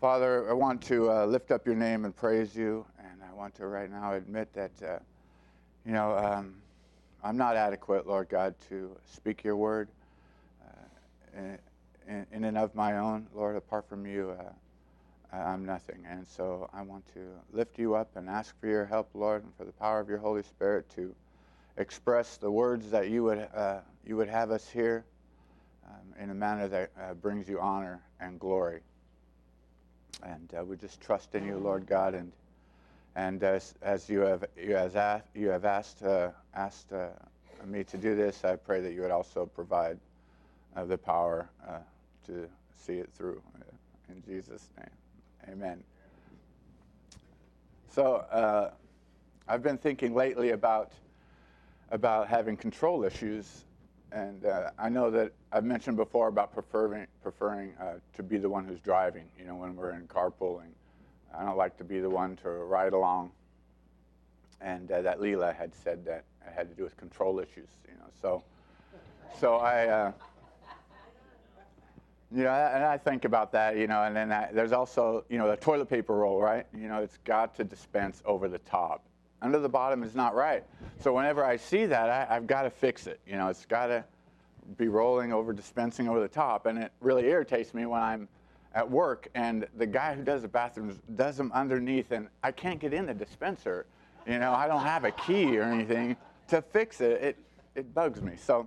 Father, I want to lift up your name and praise you, and I want to right now admit that, I'm not adequate, Lord God, to speak your word in and of my own. Lord, apart from you, I'm nothing. And so I want to lift you up and ask for your help, Lord, and for the power of your Holy Spirit to express the words that you would have us hear in a manner that brings you honor and glory. And we just trust in you, Lord God, and as you have asked me to do this, I pray that you would also provide the power to see it through. In Jesus' name, amen. So I've been thinking lately about having control issues, and I know that I've mentioned before about preferring to be the one who's driving. You know, when we're in carpooling, I don't like to be the one to ride along. And that Leela had said that it had to do with control issues. You know, so I. You know, and I think about that, you know, and then there's also, you know, the toilet paper roll, right? You know, it's got to dispense over the top. Under the bottom is not right. So whenever I see that, I've got to fix it. You know, it's got to be rolling over, dispensing over the top. And it really irritates me when I'm at work and the guy who does the bathrooms does them underneath, and I can't get in the dispenser. You know, I don't have a key or anything to fix it. It bugs me. So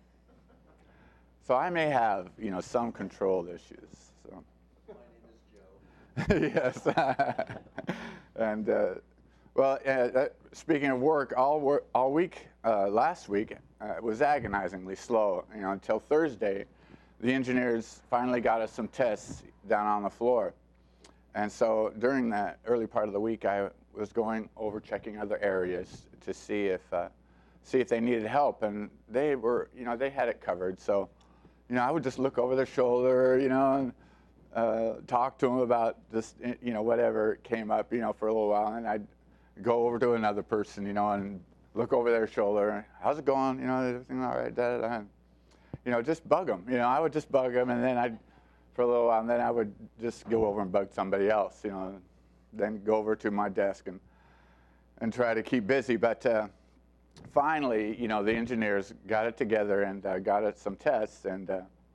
I may have, you know, some control issues. So. My name is Joe. Yes. And, speaking of work, all week, last week, was agonizingly slow, you know, until Thursday. The engineers finally got us some tests down on the floor. And so during that early part of the week, I was going over checking other areas to see if they needed help. And they were, you know, they had it covered. So, you know, I would just look over their shoulder, you know, and talk to them about just, you know, whatever came up, you know, for a little while. And I'd go over to another person, you know, and look over their shoulder. How's it going? You know, everything all right? Da, da, da. You know, just bug them. You know, I would just bug them, and then for a little while, and then I would just go over and bug somebody else, you know, then go over to my desk and try to keep busy. But finally, you know, the engineers got it together and got it some tests, and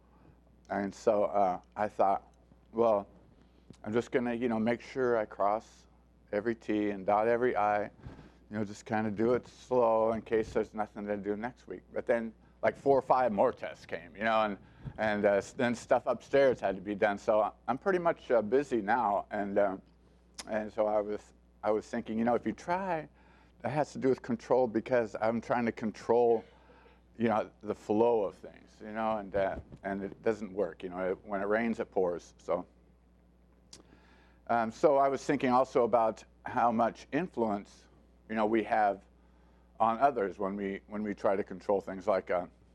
so I thought, well, I'm just gonna, you know, make sure I cross every T and dot every I, you know, just kind of do it slow in case there's nothing to do next week. But then like 4 or 5 more tests came, you know, and then stuff upstairs had to be done. So I'm pretty much busy now, and so I was thinking, you know, if you try. It has to do with control, because I'm trying to control, you know, the flow of things, you know, and it doesn't work. You know, when it rains, it pours. So I was thinking also about how much influence, you know, we have on others when we try to control things. Like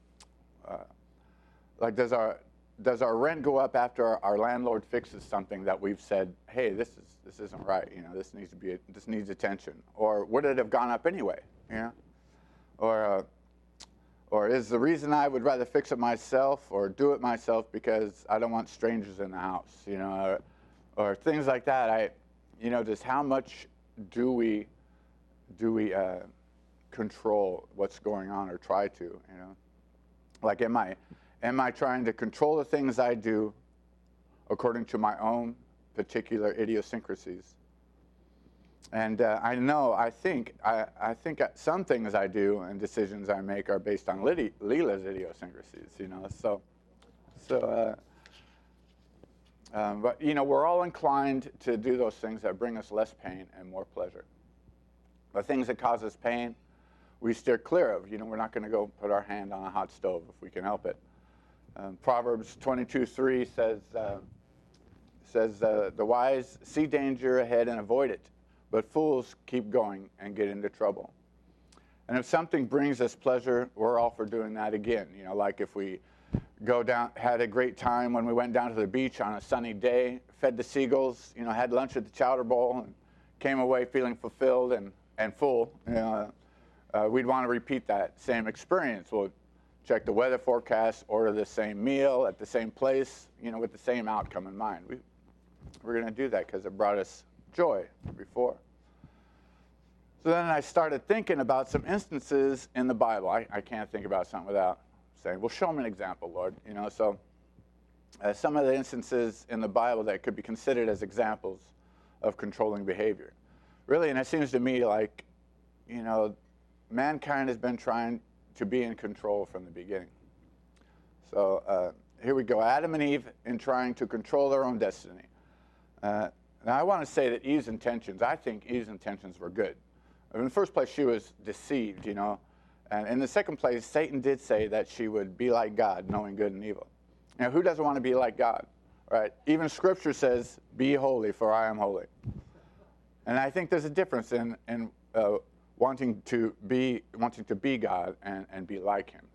does our rent go up after our landlord fixes something that we've said, hey, this isn't right, you know, this needs attention, or would it have gone up anyway, you know, or is the reason I would rather fix it myself or do it myself because I don't want strangers in the house, you know, or things like that. You know, just how much do we control what's going on, or try to, you know, like am I trying to control the things I do according to my own particular idiosyncrasies? And I think some things I do and decisions I make are based on Leela's idiosyncrasies, you know. But you know, we're all inclined to do those things that bring us less pain and more pleasure. The things that cause us pain, we steer clear of. You know, we're not going to go put our hand on a hot stove if we can help it. Proverbs 22:3 says, the wise see danger ahead and avoid it, but fools keep going and get into trouble. And if something brings us pleasure, we're all for doing that again. You know, like if we go down, had a great time when we went down to the beach on a sunny day, fed the seagulls, you know, had lunch at the Chowder Bowl, and came away feeling fulfilled and full. You know, we'd want to repeat that same experience. We'll check the weather forecast, order the same meal at the same place, you know, with the same outcome in mind. we're going to do that because it brought us joy before. So then I started thinking about some instances in the Bible. I can't think about something without saying, well, show me an example, Lord. So some of the instances in the Bible that could be considered as examples of controlling behavior. Really, and it seems to me like, mankind has been trying to be in control from the beginning. So here we go. Adam and Eve in trying to control their own destiny. Now, I want to say that I think Eve's intentions were good. In the first place, she was deceived, And in the second place, Satan did say that she would be like God, knowing good and evil. Who doesn't want to be like God, right? Even Scripture says, be holy, for I am holy. And I think there's a difference in wanting to be God and be like Him.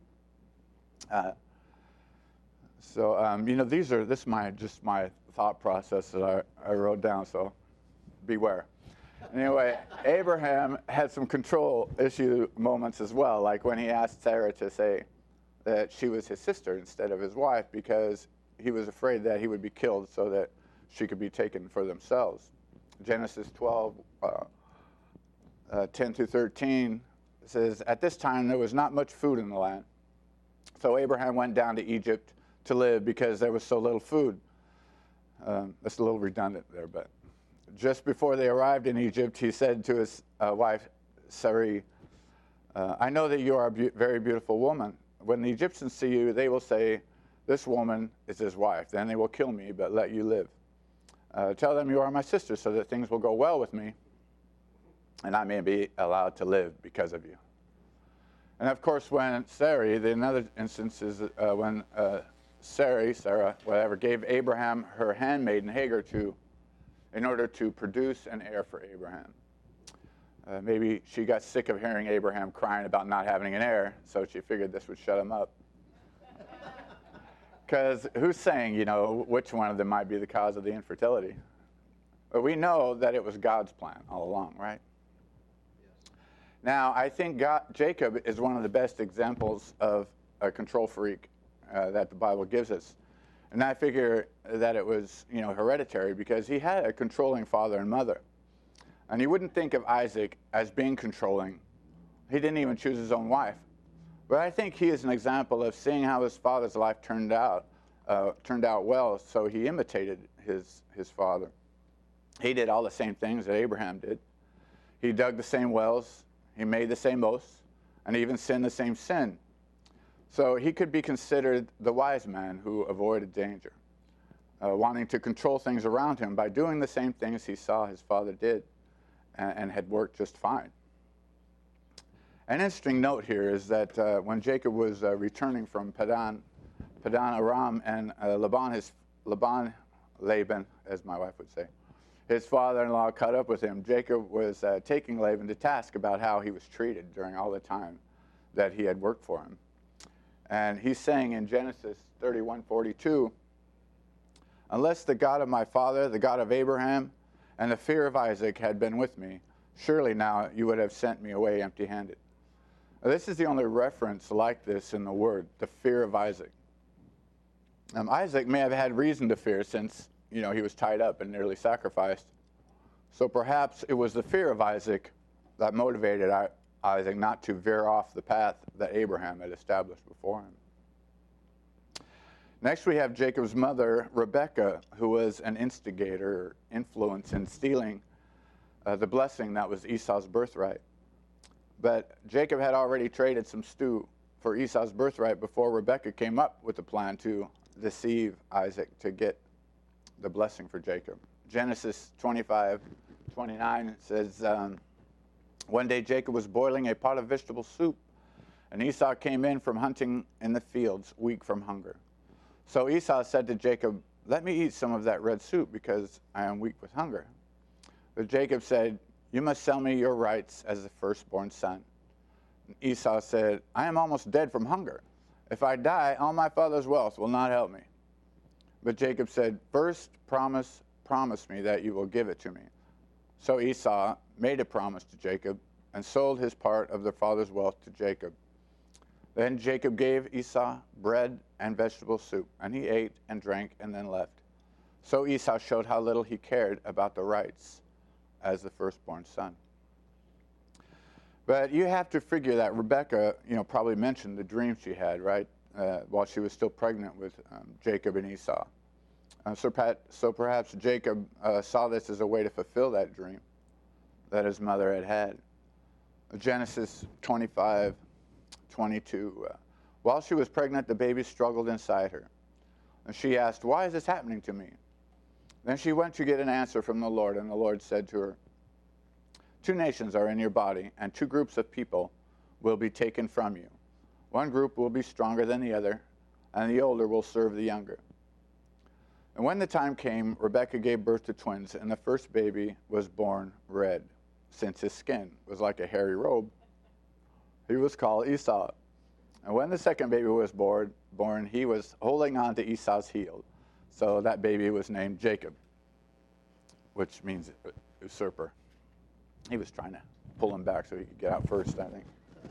This is my thought process that I wrote down. So, beware. Anyway, Abraham had some control issue moments as well, like when he asked Sarah to say that she was his sister instead of his wife because he was afraid that he would be killed so that she could be taken for themselves. Genesis 12, 10 through 13 says, at this time there was not much food in the land. So Abraham went down to Egypt to live because there was so little food. That's a little redundant there, but just before they arrived in Egypt, he said to his wife, Sarai, I know that you are a very beautiful woman. When the Egyptians see you, they will say, this woman is his wife. Then they will kill me, but let you live. Tell them you are my sister so that things will go well with me and I may be allowed to live because of you. And of course, when another instance is when Sarah, whatever, gave Abraham her handmaiden Hagar in order to produce an heir for Abraham. Maybe she got sick of hearing Abraham crying about not having an heir, so she figured this would shut him up. Because who's saying, which one of them might be the cause of the infertility? But we know that it was God's plan all along, right? Yes. Now, I think Jacob is one of the best examples of a control freak that the Bible gives us. And I figure that it was, hereditary because he had a controlling father and mother. And you wouldn't think of Isaac as being controlling. He didn't even choose his own wife. But I think he is an example of seeing how his father's life turned out well, so he imitated his father. He did all the same things that Abraham did. He dug the same wells, he made the same oaths, and even sinned the same sin. So he could be considered the wise man who avoided danger, wanting to control things around him by doing the same things he saw his father did and had worked just fine. An interesting note here is that when Jacob was returning from Padan Aram, and Laban, as my wife would say, his father-in-law caught up with him, Jacob was taking Laban to task about how he was treated during all the time that he had worked for him. And he's saying in Genesis 31:42, unless the God of my father, the God of Abraham, and the fear of Isaac had been with me, surely now you would have sent me away empty-handed. This is the only reference like this in the Word, the fear of Isaac. Isaac may have had reason to fear since, he was tied up and nearly sacrificed. So perhaps it was the fear of Isaac that motivated Isaac not to veer off the path that Abraham had established before him. Next, we have Jacob's mother, Rebekah, who was an instigator or influence in stealing the blessing that was Esau's birthright. But Jacob had already traded some stew for Esau's birthright before Rebekah came up with the plan to deceive Isaac to get the blessing for Jacob. Genesis 25:29 says, one day Jacob was boiling a pot of vegetable soup, and Esau came in from hunting in the fields, weak from hunger. So Esau said to Jacob, let me eat some of that red soup because I am weak with hunger. But Jacob said, you must sell me your rights as the firstborn son. And Esau said, I am almost dead from hunger. If I die, all my father's wealth will not help me. But Jacob said, first promise me that you will give it to me. So Esau made a promise to Jacob and sold his part of their father's wealth to Jacob. Then Jacob gave Esau bread and vegetable soup, and he ate and drank and then left. So Esau showed how little he cared about the rights as the firstborn son. But you have to figure that Rebekah, probably mentioned the dream she had, right, while she was still pregnant with Jacob and Esau. So perhaps Jacob saw this as a way to fulfill that dream that his mother had had. Genesis 25:22. While she was pregnant, the baby struggled inside her. And she asked, "Why is this happening to me?" Then she went to get an answer from the Lord, and the Lord said to her, "Two nations are in your body, and two groups of people will be taken from you. One group will be stronger than the other, and the older will serve the younger." And when the time came, Rebekah gave birth to twins, and the first baby was born red, since his skin was like a hairy robe. He was called Esau. And when the second baby was born, he was holding on to Esau's heel. So that baby was named Jacob, which means usurper. He was trying to pull him back so he could get out first, I think.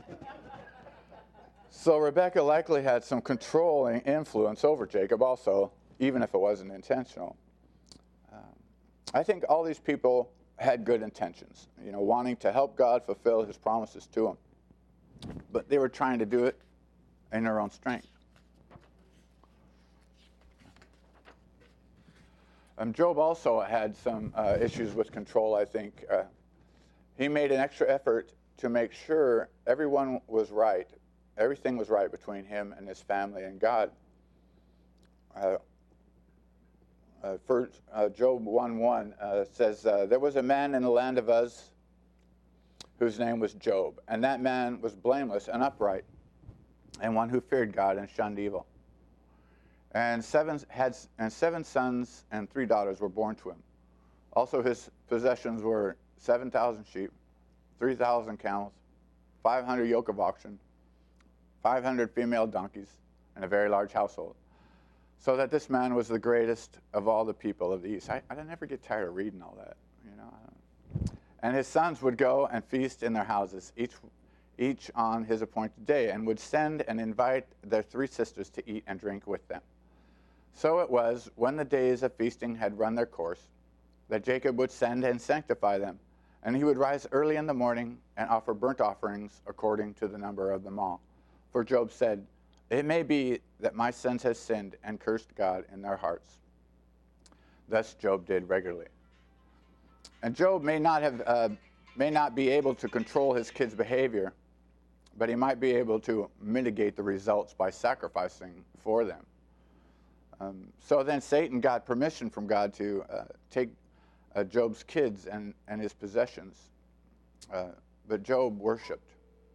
So Rebekah likely had some controlling influence over Jacob also, even if it wasn't intentional. I think all these people had good intentions, wanting to help God fulfill his promises to them. But they were trying to do it in their own strength. Job also had some issues with control, I think. He made an extra effort to make sure everyone was right. Everything was right between him and his family and God. Job 1:1 says, "There was a man in the land of Uz whose name was Job, and that man was blameless and upright, and one who feared God and shunned evil. And seven sons and 3 daughters were born to him. Also his possessions were 7,000 sheep, 3,000 camels, 500 yoke of oxen, 500 female donkeys, and a very large household. So that this man was the greatest of all the people of the East." I never get tired of reading all that, And his sons would go and feast in their houses, each on his appointed day, and would send and invite their 3 sisters to eat and drink with them. So it was, when the days of feasting had run their course, that Jacob would send and sanctify them, and he would rise early in the morning and offer burnt offerings according to the number of them all. For Job said, "It may be that my sons have sinned and cursed God in their hearts." Thus Job did regularly. And Job may not be able to control his kids' behavior, but he might be able to mitigate the results by sacrificing for them. So then Satan got permission from God to take Job's kids and his possessions, but Job worshipped.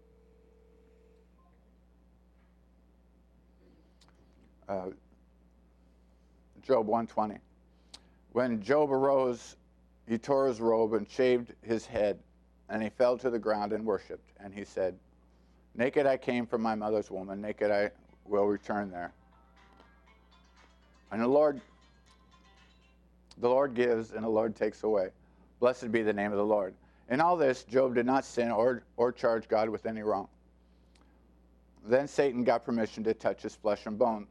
Job 1:20. When Job arose, he tore his robe and shaved his head, and he fell to the ground and worshipped. And he said, "Naked I came from my mother's womb, and naked I will return there." And the Lord gives, and the Lord takes away. Blessed be the name of the Lord. In all this, Job did not sin or charge God with any wrong. Then Satan got permission to touch his flesh and bone.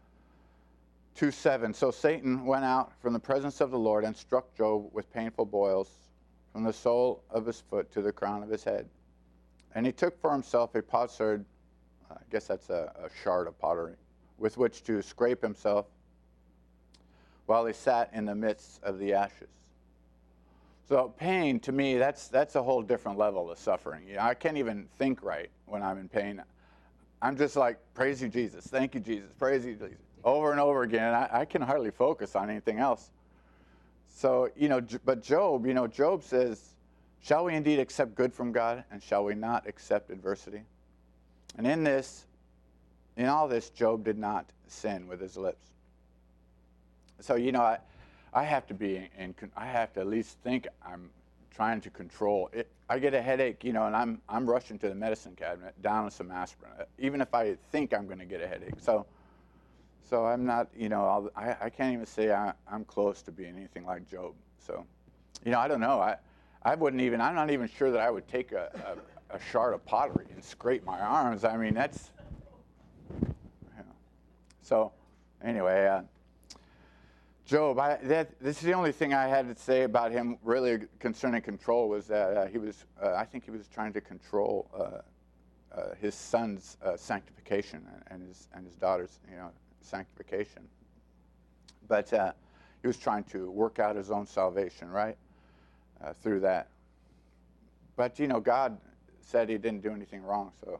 2:7. So Satan went out from the presence of the Lord and struck Job with painful boils from the sole of his foot to the crown of his head. And he took for himself a potsherd, I guess that's a shard of pottery, with which to scrape himself while he sat in the midst of the ashes. So pain, to me, that's a whole different level of suffering. I can't even think right when I'm in pain. I'm just like, praise you, Jesus. Thank you, Jesus. Praise you, Jesus. Over and over again. I can hardly focus on anything else. So, but Job, Job says, "Shall we indeed accept good from God, and shall we not accept adversity?" And in all this, Job did not sin with his lips. So, I have to I have to at least think I'm trying to control it. I get a headache, and I'm rushing to the medicine cabinet, down with some aspirin, even if I think I'm going to get a headache. So I'm not, I can't even say I'm close to being anything like Job. So, I don't know. I'm not even sure that I would take a shard of pottery and scrape my arms. I mean, that's, So anyway, Job, this is the only thing I had to say about him really concerning control was that I think he was trying to control his son's sanctification and his daughter's, sanctification. But he was trying to work out his own salvation, right, through that. But, God said he didn't do anything wrong, so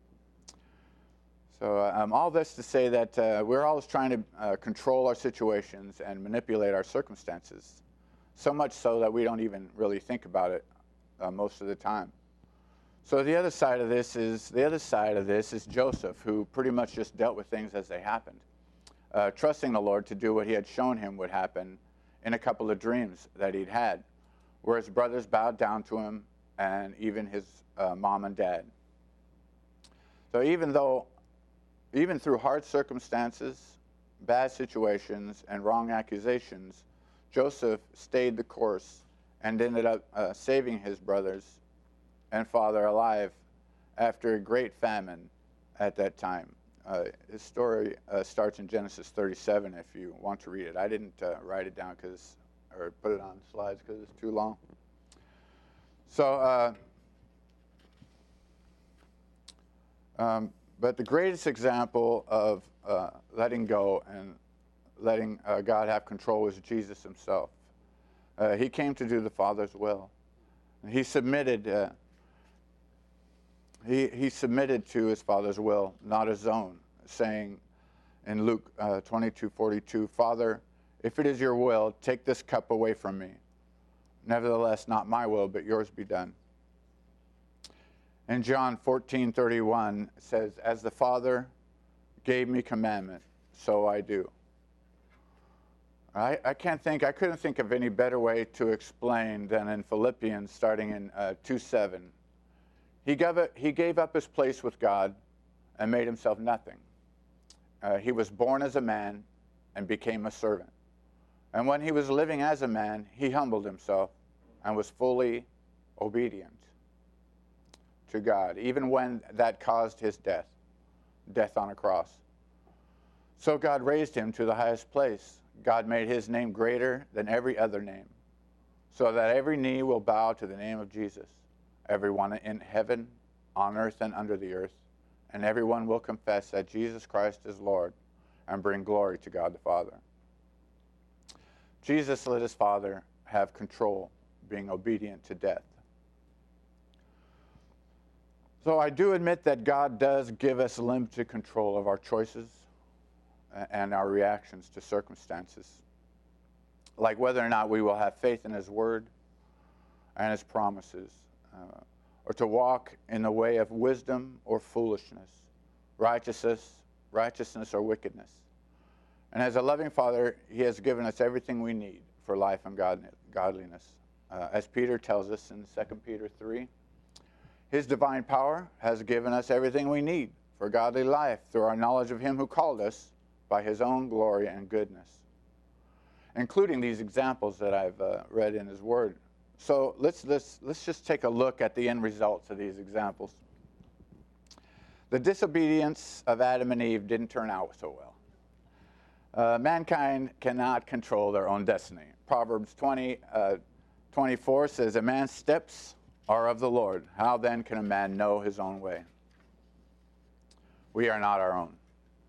all this to say that we're always trying to control our situations and manipulate our circumstances, so much so that we don't even really think about it most of the time. So the other side of this is Joseph, who pretty much just dealt with things as they happened, trusting the Lord to do what he had shown him would happen in a couple of dreams that he'd had, where his brothers bowed down to him and even his mom and dad. So even through hard circumstances, bad situations, and wrong accusations, Joseph stayed the course and ended up saving his brothers and father alive after a great famine at that time. His story starts in Genesis 37 if you want to read it. I didn't write it down or put it on slides because it's too long. So, but the greatest example of letting go and letting God have control is Jesus himself. He came to do the Father's will. And he submitted. He submitted to his Father's will, not his own, saying in Luke 22:42, "Father, if it is your will, take this cup away from me. Nevertheless, not my will, but yours be done." And John 14:31 says, "As the Father gave me commandment, so I do." I couldn't think of any better way to explain than in Philippians starting in 2:7. He gave up his place with God and made himself nothing. He was born as a man and became a servant. And when he was living as a man, he humbled himself and was fully obedient to God, even when that caused his death on a cross. So God raised him to the highest place. God made his name greater than every other name, so that every knee will bow to the name of Jesus, everyone in heaven, on earth, and under the earth, and everyone will confess that Jesus Christ is Lord and bring glory to God the Father. Jesus let his Father have control, being obedient to death. So I do admit that God does give us limited control of our choices and our reactions to circumstances, like whether or not we will have faith in his word and his promises, or to walk in the way of wisdom or foolishness, righteousness or wickedness. And as a loving Father, he has given us everything we need for life and godliness. As Peter tells us in 2 Peter 3, his divine power has given us everything we need for godly life through our knowledge of him who called us by his own glory and goodness, including these examples that I've read in his word. So let's just take a look at the end results of these examples. The disobedience of Adam and Eve didn't turn out so well. Mankind cannot control their own destiny. Proverbs 20:24 says, "A man's steps are of the Lord. How then can a man know his own way?" We are not our own.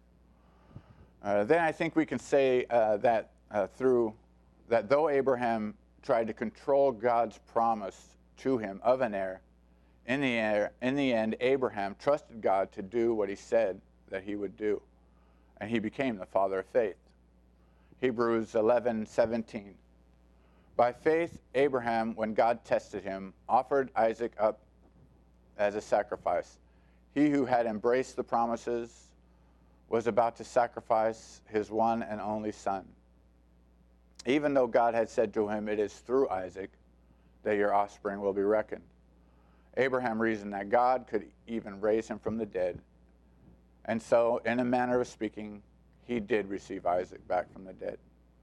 Then I think we can say that though Abraham tried to control God's promise to him of an heir, in the end, Abraham trusted God to do what he said that he would do, and he became the father of faith. Hebrews 11:17. By faith, Abraham, when God tested him, offered Isaac up as a sacrifice. He who had embraced the promises was about to sacrifice his one and only son, even though God had said to him, "It is through Isaac that your offspring will be reckoned." Abraham reasoned that God could even raise him from the dead. And so, in a manner of speaking, he did receive Isaac back from the dead.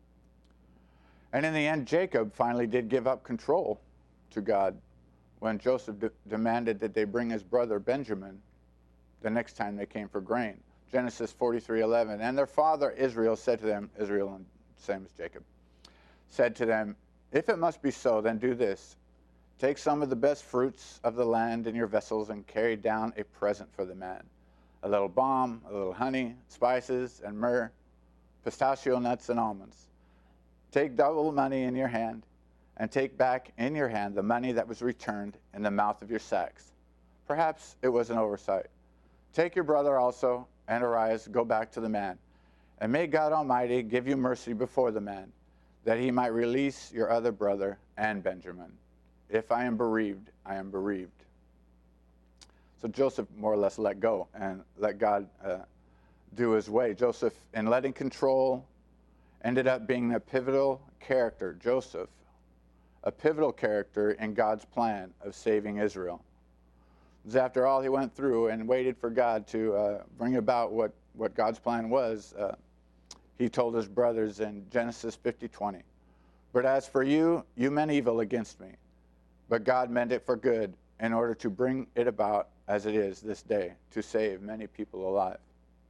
And in the end, Jacob finally did give up control to God when Joseph demanded that they bring his brother Benjamin the next time they came for grain. Genesis 43:11. And their father Israel said to them, Israel and same as Jacob, said to them, "If it must be so, then do this. Take some of the best fruits of the land in your vessels and carry down a present for the man. A little balm, a little honey, spices, and myrrh, pistachio nuts and almonds. Take double money in your hand, and take back in your hand the money that was returned in the mouth of your sacks. Perhaps it was an oversight. Take your brother also, and arise, go back to the man. And may God Almighty give you mercy before the man, that he might release your other brother and Benjamin. If I am bereaved, I am bereaved." So Joseph more or less let go and let God do his way. Joseph, in letting control, ended up being a pivotal character. Joseph, a pivotal character in God's plan of saving Israel. It was after all he went through and waited for God to bring about what God's plan was. He told his brothers in Genesis 50:20, "But as for you, you meant evil against me, but God meant it for good in order to bring it about as it is this day, to save many people alive."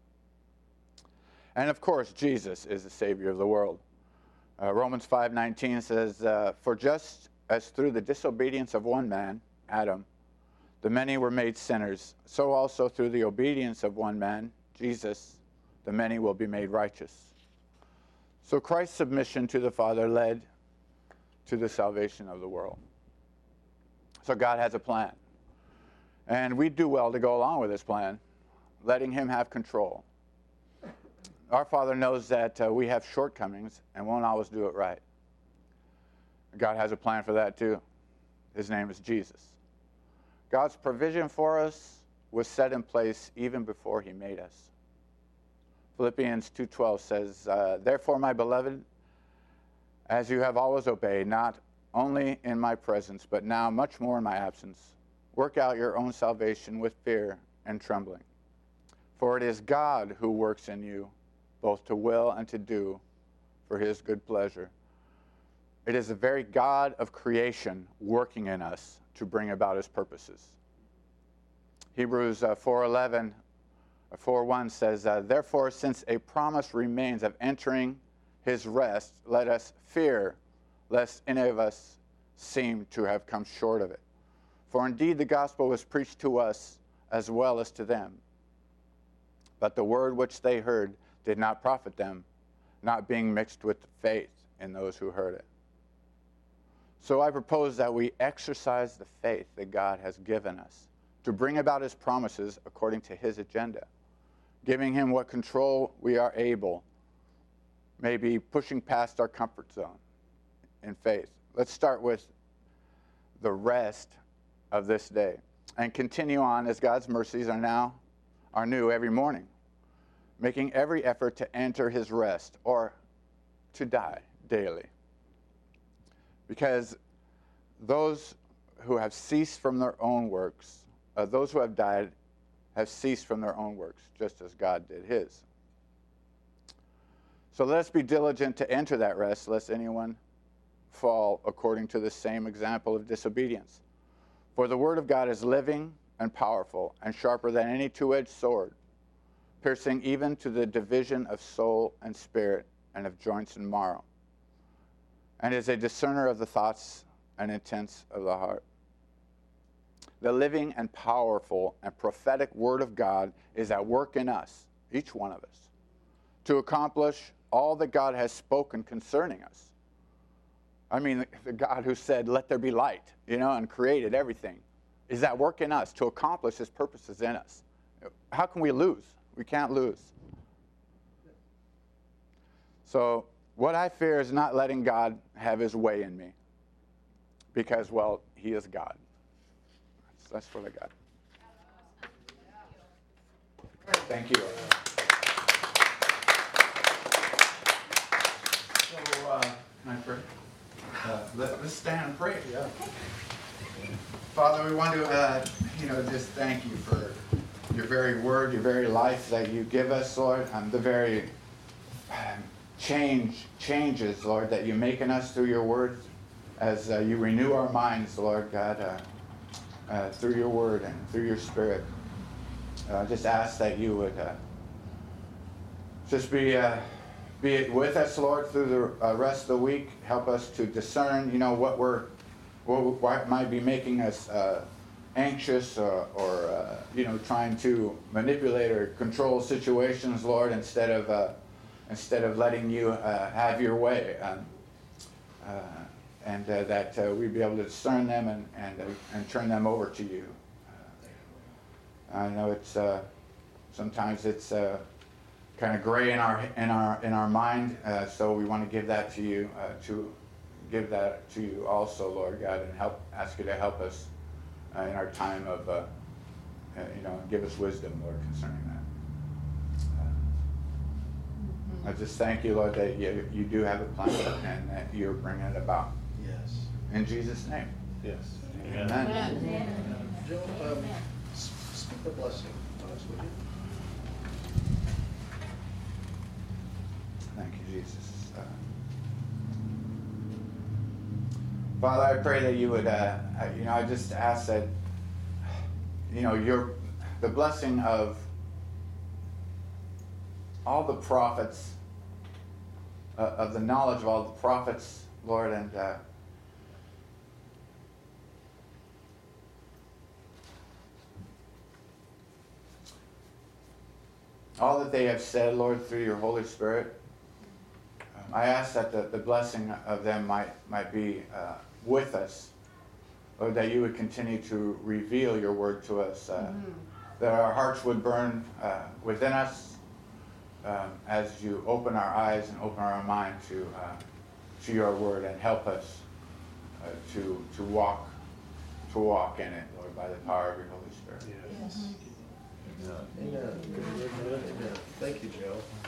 And of course, Jesus is the Savior of the world. Romans 5:19 says, "For just as through the disobedience of one man, Adam, the many were made sinners, so also through the obedience of one man, Jesus, the many will be made righteous." So Christ's submission to the Father led to the salvation of the world. So God has a plan. And we do well to go along with his plan, letting him have control. Our Father knows that we have shortcomings and won't always do it right. God has a plan for that too. His name is Jesus. God's provision for us was set in place even before he made us. Philippians 2:12 says, "Therefore, my beloved, as you have always obeyed, not only in my presence, but now much more in my absence, work out your own salvation with fear and trembling. For it is God who works in you, both to will and to do for his good pleasure." It is the very God of creation working in us to bring about his purposes. Hebrews 4:1 says, "Therefore, since a promise remains of entering his rest, let us fear, lest any of us seem to have come short of it. For indeed the gospel was preached to us as well as to them. But the word which they heard did not profit them, not being mixed with faith in those who heard it." So I propose that we exercise the faith that God has given us to bring about his promises according to his agenda, giving him what control we are able, maybe pushing past our comfort zone in faith. Let's start with the rest of this day and continue on as God's mercies are new every morning, making every effort to enter his rest or to die daily. Because those who have ceased from their own works, those who have died have ceased from their own works, just as God did his. So let us be diligent to enter that rest, lest anyone fall according to the same example of disobedience. For the word of God is living and powerful and sharper than any two-edged sword, piercing even to the division of soul and spirit and of joints and marrow, and is a discerner of the thoughts and intents of the heart. The living and powerful and prophetic word of God is at work in us, each one of us, to accomplish all that God has spoken concerning us. I mean, the God who said, "Let there be light," and created everything, is at work in us to accomplish his purposes in us. How can we lose? We can't lose. So what I fear is not letting God have his way in me, because, well, he is God. That's what I got. Thank you. So, can I pray? Let's stand and pray. Yeah. Father, we want to, just thank you for your very word, your very life that you give us, Lord, and the very changes, Lord, that you make in us through your word as you renew our minds, Lord God, through your word and through your spirit. Just ask that you would just be be it with us, Lord, through the rest of the week. Help us to discern, what might be making us anxious or trying to manipulate or control situations, Lord, instead of letting you have your way. That we'd be able to discern them and turn them over to you. I know it's sometimes it's kind of gray in our mind, so we want to give that to you, also, Lord God, and ask you to help us in our time of give us wisdom, Lord, concerning that. I just thank you, Lord, that you do have a plan and that you're bringing it about. Yes. In Jesus' name. Yes. Amen. Amen. Joe, speak the blessing on us, would you? Thank you, Jesus. Father, I pray that you would, I just ask that, the blessing of all the prophets, of the knowledge of all the prophets, Lord, and all that they have said, Lord, through your Holy Spirit. I ask that the blessing of them might be with us, Lord, that you would continue to reveal your word to us, that our hearts would burn within us as you open our eyes and open our mind to your word and help us to walk in it, Lord, by the power of your Holy Spirit. Yes. Amen. Amen. Thank you, Joe.